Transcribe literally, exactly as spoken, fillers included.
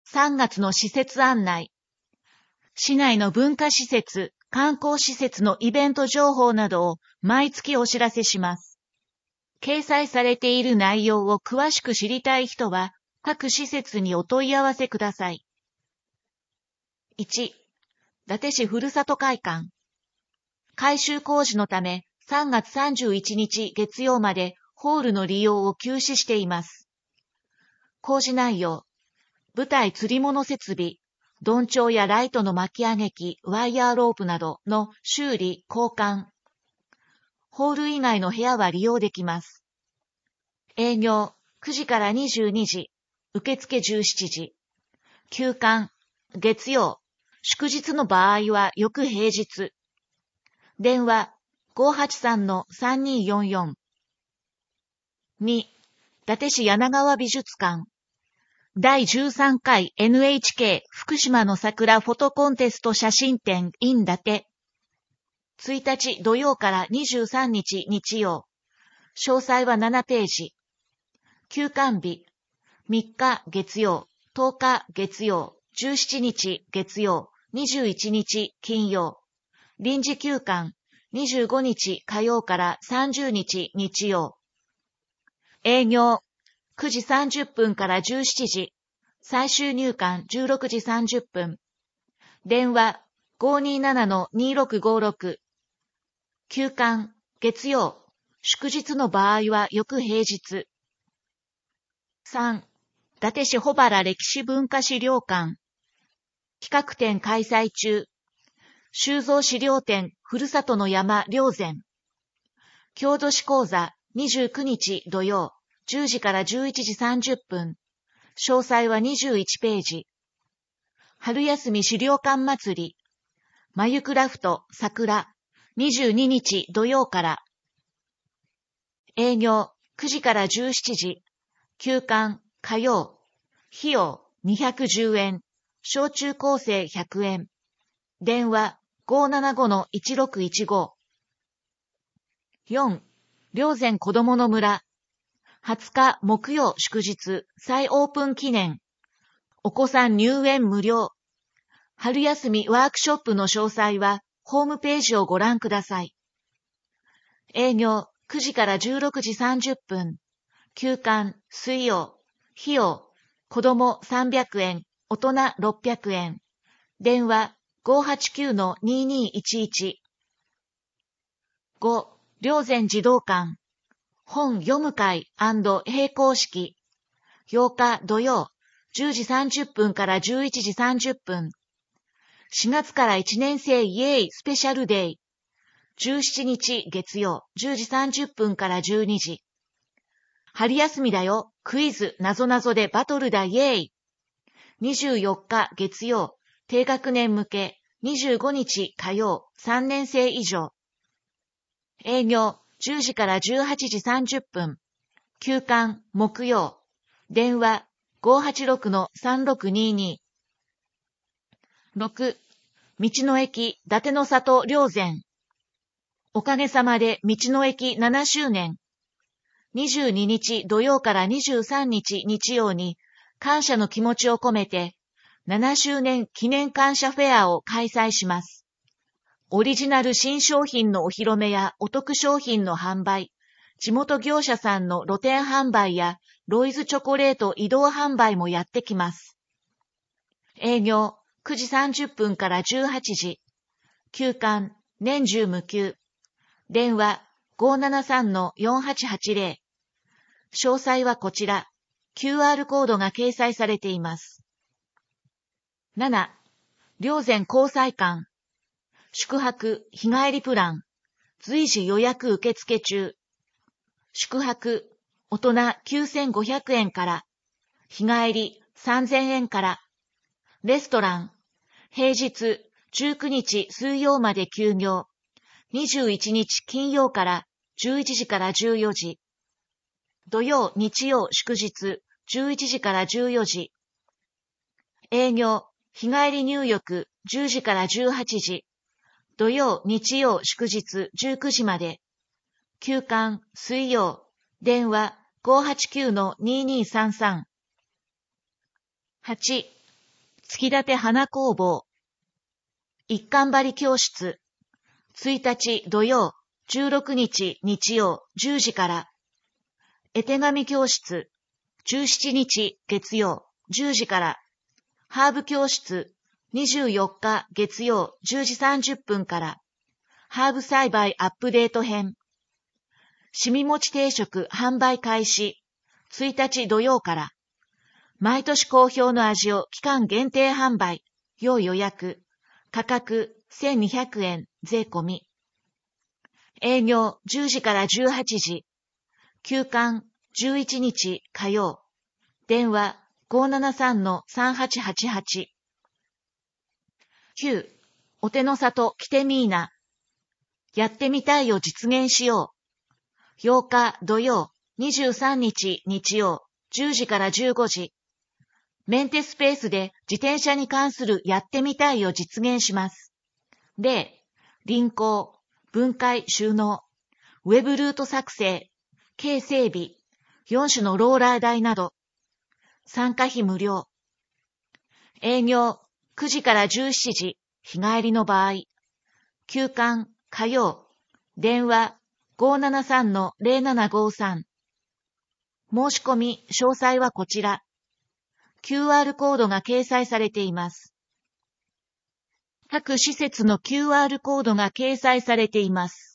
さんがつの施設案内。市内の文化施設、観光施設のイベント情報などを毎月お知らせします。掲載されている内容を詳しく知りたい人は、各施設にお問い合わせください。いち、伊達市ふるさと会館。改修工事のため、さんがつさんじゅういちにち月曜までホールの利用を休止しています。工事内容、舞台吊り物設備、鈍調やライトの巻き上げ機、ワイヤーロープなどの修理、交換。ホール以外の部屋は利用できます。営業、くじからにじゅうにじ、受付じゅうしちじ。休館、月曜、祝日の場合は翌平日。電話、ごーはちさんのさんにーよんよん。に、伊達市柳川美術館。だいじゅうさんかい エヌエイチケー 福島の桜フォトコンテスト写真展 in 伊達。ついたち土曜からにじゅうさんにち日曜。詳細はななページ。休館日、みっか月曜、とおか月曜、じゅうしちにち月曜、にじゅういちにち金曜。臨時休館、にじゅうごにち火曜からさんじゅうにち日曜。営業、くじさんじゅっぷんからじゅうしちじ。最終入館じゅうろくじさんじゅっぷん。電話 ごーにーななのにーろくごーろく。休館、月曜。祝日の場合は翌平日。さん、伊達市保原歴史文化資料館。企画展開催中。収蔵資料展ふるさとの山霊山。郷土史講座にじゅうくにち土曜、じゅうじからじゅういちじさんじゅっぷん。詳細はにじゅういちページ。春休み資料館祭り。まゆクラフト桜。にじゅうににち土曜から。営業くじからじゅうしちじ。休館火曜。費用にひゃくじゅうえん。小中高生ひゃくえん。電話 ごーななごのいちろくいちご。よん、霊山こどもの村。はつか木曜祝日再オープン記念。お子さん入園無料。春休みワークショップの詳細はホームページをご覧ください。営業くじからじゅうろくじさんじゅっぷん。休館水曜。費用子どもさんびゃくえん、大人ろっぴゃくえん。電話 ごーはちきゅうのにーにーいちいち。ご、霊山児童館。本読む会&閉校式。ようか土曜、じゅうじさんじゅっぷんからじゅういちじさんじゅっぷん。しがつからいちねん生イエーイスペシャルデイ。じゅうしちにち月曜、じゅうじさんじゅっぷんからじゅうにじ。春休みだよ、クイズなぞなぞでバトルだイエーイ。にじゅうよっか月曜、低学年向け、にじゅうごにち火曜、さんねん生以上。営業じゅうじからじゅうはちじさんじゅっぷん。休館木曜。電話 ごーはちろくのさんろくにーにー。ろく、道の駅伊達の里霊山。おかげさまで道の駅ななしゅうねん。にじゅうににち土曜からにじゅうさんにち日曜に感謝の気持ちを込めてななしゅうねん記念感謝フェアを開催します。オリジナル新商品のお披露目やお得商品の販売、地元業者さんの露店販売やロイズチョコレート移動販売もやってきます。営業くじさんじゅっぷんからじゅうはちじ。休館年中無休。電話 ごーななさんのよんはちはちぜろ。詳細はこちら。キューアール コードが掲載されています。なな、霊山交際館。宿泊、日帰りプラン。随時予約受付中。宿泊、大人きゅうせんごひゃくえんから。日帰りさんぜんえんから。レストラン。平日じゅうくにち水曜まで休業。にじゅういちにち金曜からじゅういちじからじゅうよじ。土曜、日曜、祝日じゅういちじからじゅうよじ。営業、日帰り入浴じゅうじからじゅうはちじ。土曜、日曜、祝日じゅうくじまで。休館、水曜。電話 ごーはちきゅうのにーにーさんさん。はち、 月立花工房。一貫張り教室。ついたち土曜、じゅうろくにち日曜じゅうじから。絵手紙教室。じゅうしちにち月曜じゅうじから。ハーブ教室。にじゅうよっか月曜じゅうじさんじゅっぷんから。ハーブ栽培アップデート編。しみもち定食販売開始。ついたち土曜から。毎年好評の味を期間限定販売。要予約。価格せんにひゃくえん税込み。営業じゅうじからじゅうはちじ。休館じゅういちにち火曜。電話 ごーななさんのさんはちはちはち。きゅう. お手の里来てみーな。やってみたいを実現しよう。ようか土曜、にじゅうさんにち日曜、じゅうじからじゅうごじ。メンテスペースで自転車に関するやってみたいを実現します。例、輪行、分解収納、ウェブルート作成、軽整備、よんしゅのローラー台など。参加費無料。営業くじからじゅうしちじ、日帰りの場合。休館火曜。電話 ごーななさんのぜろななごさん。申し込み詳細はこちら。キューアール コードが掲載されています。各施設の キューアール コードが掲載されています。